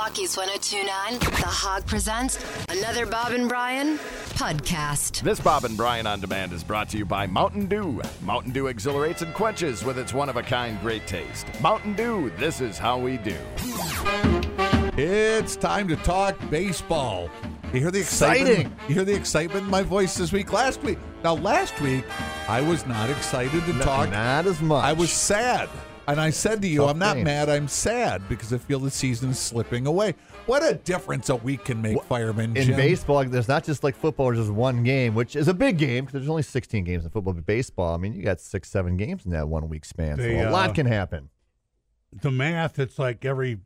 Rockies 102.9, The Hog presents another Bob and Brian podcast. This Bob and Brian On Demand is brought to you by Mountain Dew. Mountain Dew exhilarates and quenches with its one-of-a-kind great taste. Mountain Dew, this is how we do. It's time to talk baseball. You hear the excitement? Exciting. You hear the excitement in my voice this week? Last week, I was not excited to talk. Not as much. I was sad. And I said to you, Tough I'm not games. mad, I'm sad because I feel the season's slipping away. What a difference a week can make, Fireman in Jim. baseball, there's not just like football, there's just one game, which is a big game because there's only 16 games in football. But baseball, I mean, you got 6-7 games in that 1 week span. So a lot can happen. The math, it's like every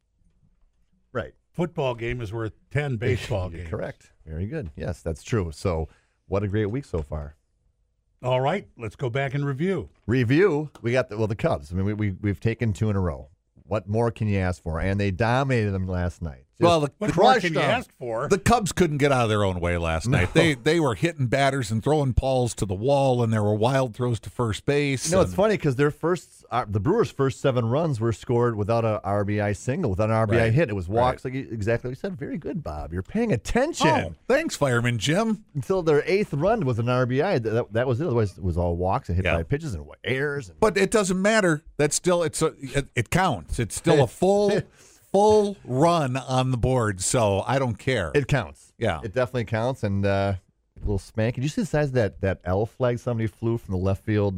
Right. football game is worth 10 baseball games. Correct. Very good. Yes, that's true. So what a great week so far. All right, let's go back and review. Review, we got the Cubs. I mean, we've taken 2 in a row. What more can you ask for? And they dominated them last night. Just Well, What more crushed can you them. ask for? The Cubs couldn't get out of their own way last night. They were hitting batters and throwing balls to the wall, and there were wild throws to first base. You know, it's funny because the Brewers' first 7 runs were scored without an RBI single, without an RBI Right. hit. It was walks, Right. like exactly what you said. Very good, Bob. You're paying attention. Oh, thanks, Fireman Jim. Until their 8th run was an RBI. That was it. Otherwise, it was all walks and hit Yeah. by pitches and errors. And But it doesn't matter. That's still it counts. It's still a full run on the board. So I don't care. it counts. Yeah. It definitely counts. And a little spank. Did you see the size of that L flag somebody flew from the left field?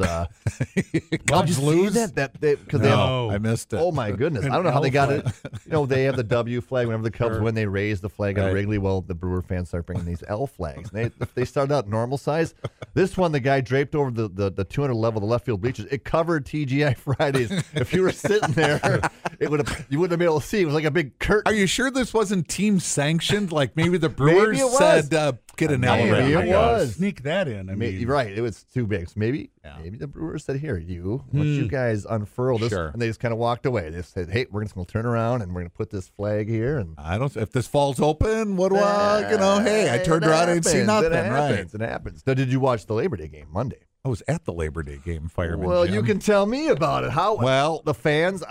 Cubs Did you lose. see that? No. I missed it. Oh my goodness! I don't know how they got it. You know, they have the W flag whenever the Cubs win. They raise the flag on Right. Wrigley. Well, the Brewer fans start bringing these L flags. They started out normal size. This one, the guy draped over the 200 level, the left field bleachers. It covered TGI Fridays. If you were sitting there, you wouldn't have been able to see. It was like a big curtain. Are you sure this wasn't team sanctioned? Like maybe the Brewers Maybe it was. said get an Maybe elevator. it was. Sneak that in. I mean, Right, it was too big. So maybe the Brewers said, "Here, once you guys unfurl this," Sure. and they just kind of walked away. They said, "Hey, we're just going to turn around and we're going to put this flag here." And I don't. If this falls open, what do I? Hey, I turned around and didn't see nothing. Right. It happens. Now, did you watch the Labor Day game Monday? I was at the Labor Day game, Fireman. Well, Jim. you can tell me about it. How? Well, the fans,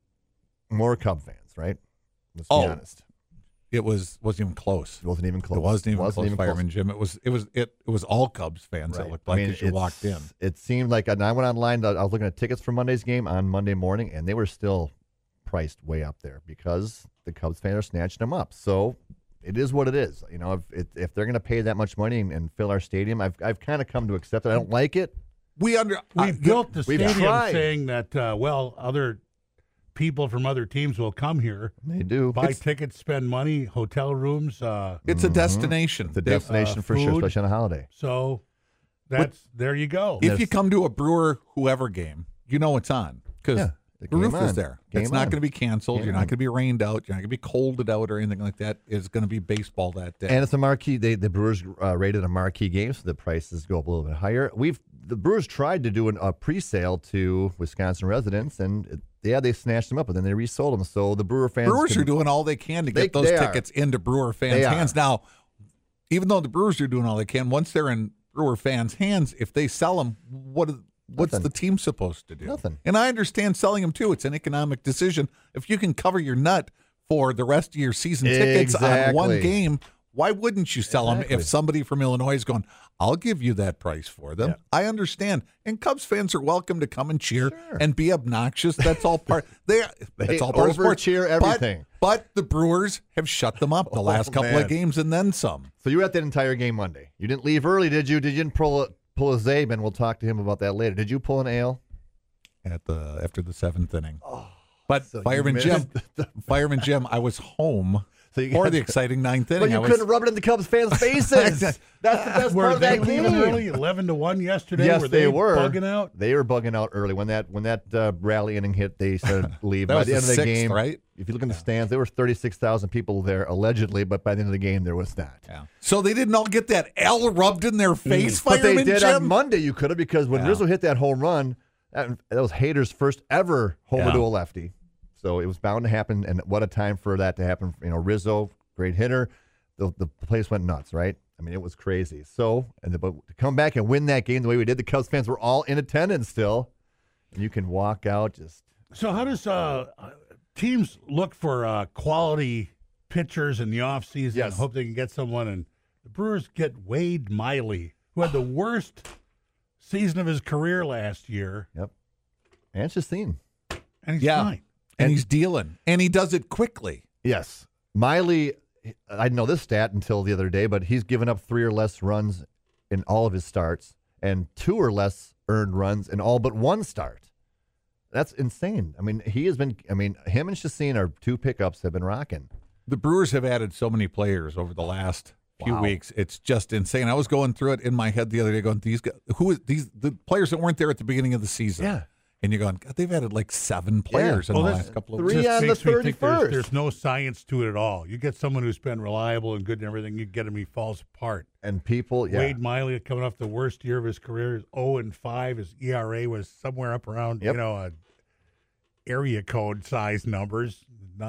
more Cub fans, right? Let's be honest. It wasn't even close. It wasn't even close. It wasn't even close, Fireman Jim. It was all Cubs fans. Right. It looked like as you walked in. It seemed like, and I went online. I was looking at tickets for Monday's game on Monday morning, and they were still priced way up there because the Cubs fans are snatching them up. So it is what it is. You know, if they're going to pay that much money and fill our stadium, I've kind of come to accept it. I don't like it. we built the we've stadium tried. saying that, other people from other teams will come here, They do. buy tickets, spend money, hotel rooms. It's a destination. It's a destination for sure, food. especially on a holiday. So there you go. If you come to a Brewer whoever game, you know it's on because the the roof game is on. there. Game It's not on. going to be canceled. Game You're not on. going to be rained out. You're not going to be colded out or anything like that. It's going to be baseball that day. And it's a marquee. The Brewers rated a marquee game, so the prices go up a little bit higher. The Brewers tried to do a pre-sale to Wisconsin residents, and they snatched them up, but then they resold them. So the Brewer fans, Brewers are doing all they can to get those they are. tickets into Brewer fans' They are. hands. Now, even though the Brewers are doing all they can, once they're in Brewer fans' hands, if they sell them, what's Nothing. the team supposed to do? Nothing. And I understand selling them too. It's an economic decision. If you can cover your nut for the rest of your season tickets on one Exactly. game, why wouldn't you sell them Exactly. if somebody from Illinois is going, I'll give you that price for them? Yeah. I understand. And Cubs fans are welcome to come and cheer and be obnoxious. That's all part. That's all part of sports. over-cheer everything. But the Brewers have shut them up the last couple man. of games and then some. So you were at that entire game Monday. You didn't leave early, did you? Did you pull a Zabe, and we'll talk to him about that later. Did you pull an ale? After the 7th inning. But so you Fireman Jim, I was home So you for got- the exciting 9th inning. But you I was- couldn't rub it in the Cubs fans' faces. That's the best Were part of they that leaving game. early, 11-1 yesterday? Yes, were they were bugging out. They were bugging out early when that rally inning hit. They started leaving. That By was the end the of the 6th, game, right? If you look in the stands, there were 36,000 people there allegedly, but by the end of the game, there was not. Yeah. So they didn't all get that L rubbed in their face, But they Fireman did Jim? on Monday. You could have, because when Rizzo hit that home run, that was Hader's first ever homer Yeah. to a lefty. So it was bound to happen, and what a time for that to happen. You know, Rizzo, great hitter. The place went nuts, right? I mean, it was crazy. So, but to come back and win that game the way we did, the Cubs fans were all in attendance still. And you can walk out just. So how does teams look for quality pitchers in the offseason Yes. and hope they can get someone. And the Brewers get Wade Miley, who had the worst season of his career last year, Yep. And Chastain. and he's Yeah. fine. And he's dealing, and he does it quickly. Yes. Miley, I didn't know this stat until the other day, but he's given up 3 or less runs in all of his starts and 2 or less earned runs in all but 1 start. That's insane. I mean, him and Chastain are 2 pickups have been rocking. The Brewers have added so many players over the last few Wow. weeks. It's just insane. I was going through it in my head the other day, going, "These guys, the players that weren't there at the beginning of the season?" Yeah. And you're going, God, they've added like 7 players in Well, the this- last couple of 3 weeks. on the Makes me think 31st. there's no science to it at all. You get someone who's been reliable and good and everything, you get him, he falls apart. And people, yeah. Wade Miley coming off the worst year of his career, is 0-5. His ERA was somewhere up around, Yep. area code size numbers.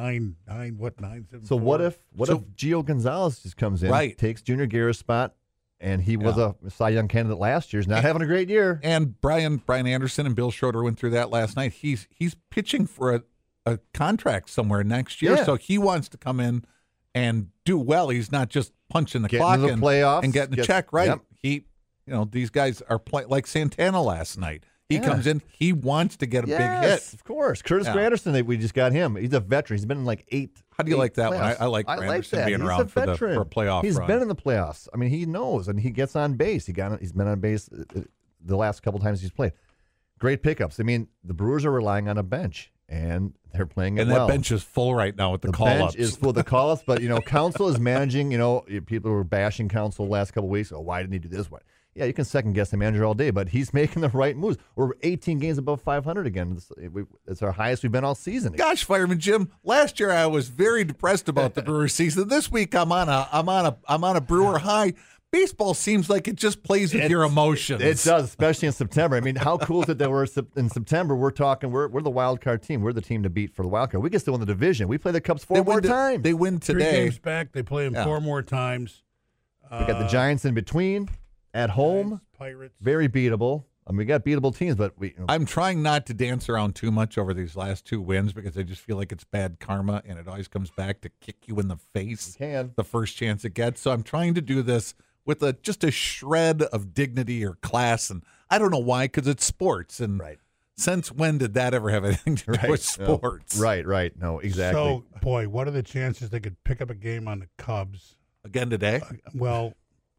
9-7. So what if Gio Gonzalez just comes in, Right. takes Junior Guerra's spot, and he was a Cy Young candidate last year, he's not having a great year. And Brian Anderson and Bill Schroeder went through that last night. He's pitching for a contract somewhere next year, Yeah. so he wants to come in and do well. He's not just punching the Getting clock to the and playoffs, and getting a gets- check. Right? yep. These guys are playing like Santana last night. He Yeah. comes in, he wants to get a big Yes, hit. of course. Curtis Yeah. Granderson, we just got him. He's a veteran. He's been in like 8. How do you like that one? playoffs. I like Granderson being He's around a for veteran. a playoff He's run. been in the playoffs. I mean, he knows, and he gets on base. He's been on base the last couple times he's played. Great pickups. I mean, the Brewers are relying on a bench, and they're playing it and well. that bench is full right now with the The call-ups. bench is full of the call-ups, but, Counsell is managing. People were bashing Counsell the last couple of weeks. Oh, why didn't he do this? Why? Yeah, you can second-guess the manager all day, but he's making the right moves. We're 18 games above 500 again. It's our highest we've been all season. Gosh, Fireman Jim, last year I was very depressed about the Brewers season. This week I'm on a Brewer high. Baseball seems like it just plays with your emotions. It does, especially in September. I mean, how cool is it that we're in September? We're the wild card team. We're the team to beat for the wild card. We can still win the division. We play the Cubs 4 more times. They win 3 today. games back. They play him 4 more times. We got the Giants in between, at home, Pirates. very beatable. I mean, we got beatable teams, but I'm trying not to dance around too much over these last 2 wins because I just feel like it's bad karma and it always comes back to kick you in the face can. the first chance it gets. So I'm trying to do this with just a shred of dignity or class. And I don't know why, because it's sports. And Right. since when did that ever have anything to do with sports? Right. No, exactly. So, boy, what are the chances they could pick up a game on the Cubs? Again today? Well,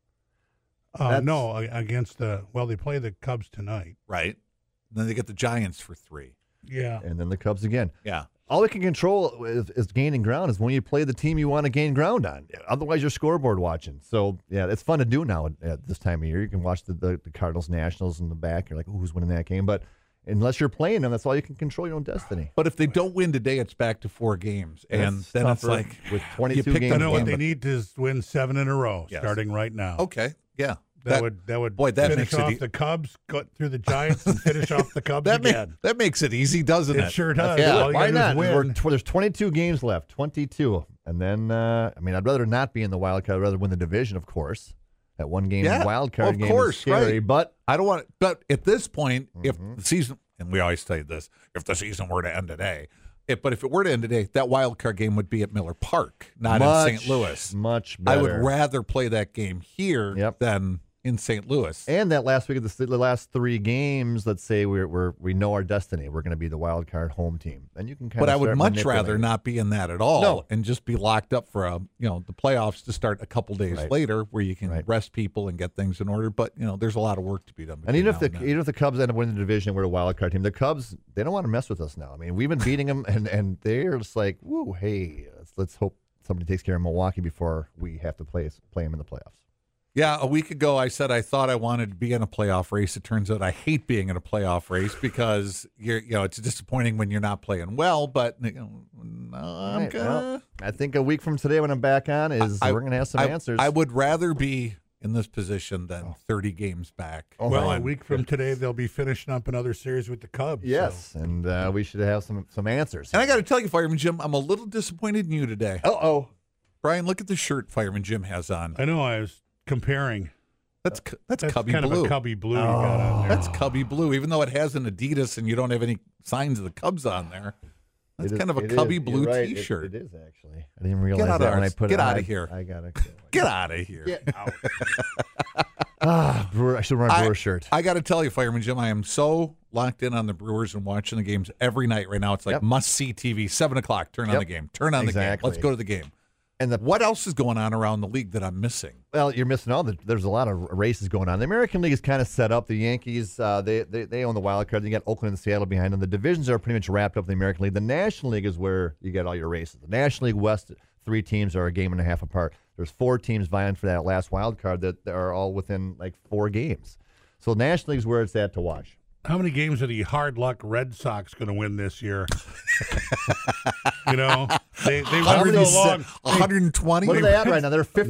against they play the Cubs tonight. Right. And then they get the Giants for 3. Yeah. And then the Cubs again. Yeah. All we can control is gaining ground is when you play the team you want to gain ground on. Otherwise, you're scoreboard watching. So, yeah, it's fun to do now at this time of year. You can watch the Cardinals Nationals in the back. You're like, who's winning that game? But unless you're playing them, that's all you can control your own destiny. But if they don't win today, it's back to 4 games. And That's then it's tougher like with you 22 picked games. You know what game, they but- need to win 7 in a row, Yes. starting right now. Okay. Yeah. That would boy, that finish makes it off e- the Cubs, go through the Giants, and finish off the Cubs that again. that makes it easy, doesn't it? It sure does. Yeah. All you Why gotta do not? is win. There's 22 games left, 22. And then, I'd rather not be in the wild card. I'd rather win the division, of course. That one game Yeah, wild card of game course, is scary, right. but I don't want. But at this point, if Mm-hmm. the season, and we always say this, if the season were to end today, but if it were to end today, that wild card game would be at Miller Park, not in St. Louis. Much I better. would rather play that game here Yep. than in St. Louis. And that last week of the last 3 games, let's say we know our destiny. We're going to be the wild card home team. And you can kind But of I would start much rather manipulating. not be in that at all, No. and just be locked up for the playoffs to start a couple days Right. later, where you can Right. rest people and get things in order. But there's a lot of work to be done. And even between now and then. if the Cubs end up winning the division, we're a wild card team. The Cubs, they don't want to mess with us now. I mean, we've been beating them, and they're just like, woo, hey, let's hope somebody takes care of Milwaukee before we have to play them in the playoffs. Yeah, a week ago I said I thought I wanted to be in a playoff race. It turns out I hate being in a playoff race because it's disappointing when you're not playing well. But I'm Right, gonna. well, I think a week from today when I'm back on we're going to have some answers. I would rather be in this position than 30 games back. Oh, Well, man. a week from today, they'll be finishing up another series with the Cubs. Yes, So. and we should have some answers. And I got to tell you, Fireman Jim, I'm a little disappointed in you today. Uh-oh. Brian, look at the shirt Fireman Jim has on. I know I was comparing. That's That's Cubby kind blue. of a Cubby blue you got on there. That's Cubby blue, even though it has an Adidas and you don't have any signs of the Cubs on there. That's It is- kind of a it Cubby is. blue You're right. T-shirt. It is actually. I didn't realize out that of when I ours. put Get it on. out of here. I gotta Get out of here. get out. Brewer, I should wear a Brewer shirt. I got to tell you, Fireman Jim, I am so locked in on the Brewers and watching the games every night right now. It's like Yep. must-see TV, 7 o'clock, turn on Yep. the game. Turn on the game. Exactly. Let's go to the game. And What else is going on around the league that I'm missing? well, you're missing all the. There's a lot of races going on. The American League is kind of set up. The Yankees, they own the wild card. You got Oakland and Seattle behind them. The divisions are pretty much wrapped up in the American League. The National League is where you get all your races. The National League West, 3 teams are a game and a half apart. There's 4 teams vying for that last wild card that are all within like 4 games. So National League is where it's at to watch. How many games are the hard luck Red Sox going to win this year? You know, they went so long. 120? What are they at right now? They're 52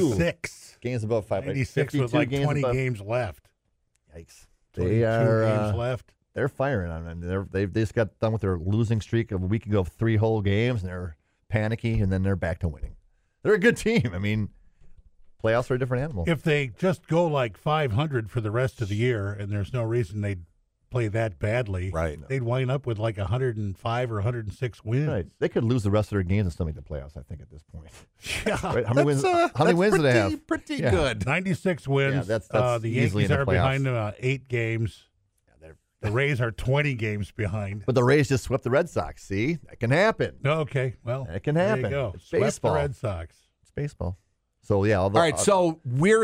96. games above 5. 96 with 52 like 20 above. games left. Yikes! 22 They are games left. they're firing on them. They just got done with their losing streak of a week ago of 3 whole games, and they're panicky, and then they're back to winning. They're a good team. I mean, playoffs are a different animal. If they just go like 500 for the rest of the year, and there's no reason they'd play that badly, Right. they'd wind up with like 105 or 106 wins. Right. They could lose the rest of their games and still make the playoffs, I think, at this point. Yeah. Right? How many wins, how many wins do they have? Pretty Yeah. good. 96 wins. Yeah, that's the easily Yankees in the are playoffs. behind them 8 games. The Rays are 20 games behind. But the Rays just swept the Red Sox. See? That can happen. Okay, well, That can there happen. you go. It's Swept baseball. the Red Sox. It's baseball. So, yeah. All right, so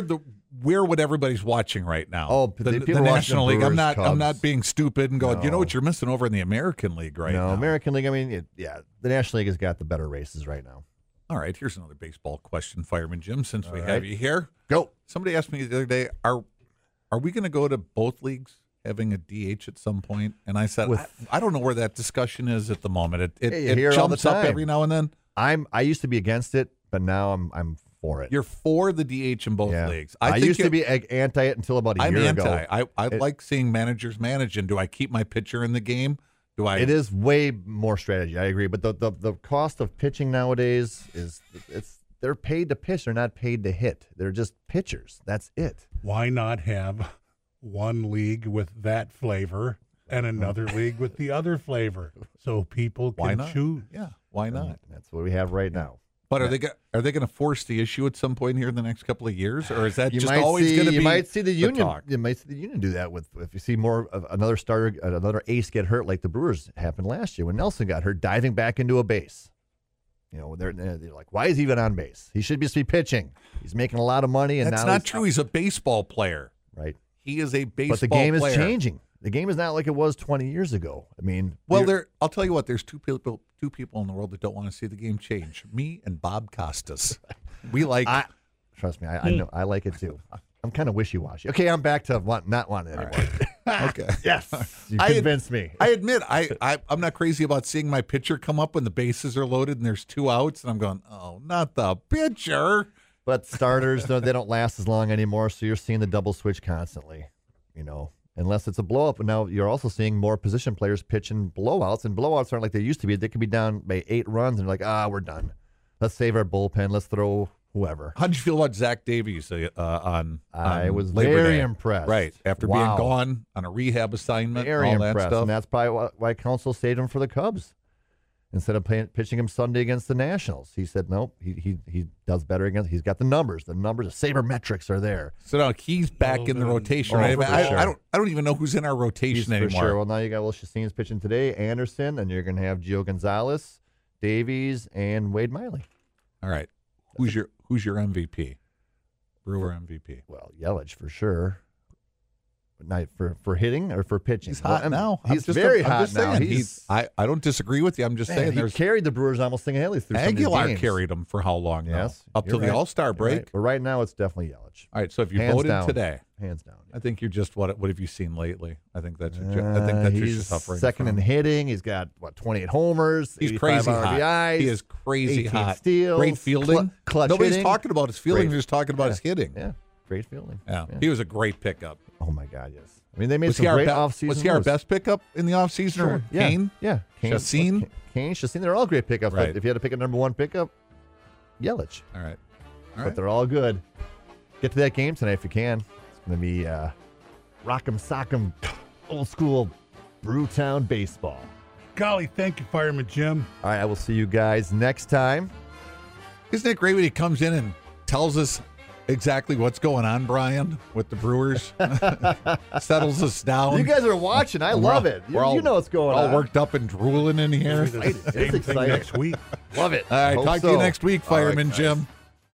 where would everybody's watching right now? Oh, the people watching National the League. I'm Brewers, not Cubs. being stupid and going, you know No. what you're missing over in the American League right no, now. American League, I mean, the National League has got the better races right now. All right, here's another baseball question, Fireman Jim, since we All have right. you here. Go. Somebody asked me the other day, are we going to go to both leagues having a DH at some point? And I said, I don't know where that discussion is at the moment. Hey, you It hear it all the jumps up time. every now and then. I used to be against it, but now I'm for it. You're for the DH in both Yeah. leagues. I think used to be anti it until about a I'm year anti. ago. I like seeing managers manage. And do I keep my pitcher in the game? Do I? It is way more strategy. I agree, but the cost of pitching nowadays is they're paid to pitch. They're not paid to hit. They're just pitchers. That's it. Why not have one league with that flavor and another league with the other flavor so people can Why not? choose? Yeah, why not? That's what we have right now. But are they going to force the issue at some point here in the next couple of years, or is that You just might always see going to be? you might see the union. talk? You might see the union do that with if you see more of another starter, another ace get hurt like the Brewers happened last year when Nelson got hurt diving back into a base. You know, they're like, why is he even on base? He should just be pitching. He's making a lot of money, and That's now not true. He's a baseball player. right? He is a baseball But the game player. is changing. The game is not like it was 20 years ago. I mean, Well, I'll tell you what. There's two people in the world that don't want to see the game change. Me and Bob Costas. We like. trust me, I know I like it too. I'm kind of wishy-washy. Okay, I'm back to not wanting it anymore. okay. Yes, you I- convinced me. I admit, I'm not crazy about seeing my pitcher come up when the bases are loaded and there's 2 outs, and I'm going, oh, not the pitcher. But starters, they don't last as long anymore, so you're seeing the double switch constantly, unless it's a blow-up. But now you're also seeing more position players pitching blowouts, and blowouts aren't like they used to be. They could be down by 8 runs, and they're like, we're done. Let's save our bullpen. Let's throw whoever. How did you feel about Zach Davies on I was Labor very Day? impressed. Right, after Wow. being gone on a rehab assignment, Very all that impressed, stuff. and that's probably why Counsell saved him for the Cubs instead of pitching him Sunday against the Nationals. He said, nope, he does better against. He's got the numbers. The numbers, the sabermetrics are there. So now he's back in the rotation. Oh, Right? for I, sure. I don't even know who's in our rotation He's for anymore. sure. Well, now you got Shacin's pitching today, Anderson, and you're going to have Gio Gonzalez, Davies, and Wade Miley. All right, who's your MVP? Brewer MVP. Well, Yelich for sure. But not for hitting or for pitching. He's hot now. He's very I'm hot just now. saying, I don't disagree with you. I'm just saying he there's carried the Brewers almost single-handedly through some of these Aguilar games. carried him for how long now? Yes, Up till you're the right. All-Star You're break. right. But right now, it's definitely Yelich. All right, so if you Hands voted down. today, Hands down. I think you're just what have you seen lately? I think that's what you're He's just suffering second from. in hitting. He's got 28 homers. He's 85 crazy hot. RBIs. He is crazy 18 hot. steals, Great fielding. clutch Nobody's hitting. talking about his fielding. Great. They're just talking about his hitting. Yeah, great fielding. Yeah. He was a great pickup. Oh my God, yes. I mean, they made Was some he, our great be- offseason was he our moves. best pickup in the offseason? Sure. Or Yeah. Kane? Yeah, Chacin? Kane, Chacin. They're all great pickups. Right. But if you had to pick a number one pickup, Yelich. All right. But they're all good. Get to that game tonight if you can. It's going to be rock'em sock'em, old school Brewtown baseball. Golly, thank you, Fireman Jim. All right, I will see you guys next time. Isn't it great when he comes in and tells us exactly what's going on, Brian, with the Brewers? Settles us down. You guys are watching. I love it. You know what's going on. All worked up and drooling in here. Same thing exciting. next week. Love it. All right, Hope talk to so. you next week, All right, Fireman guys. Jim.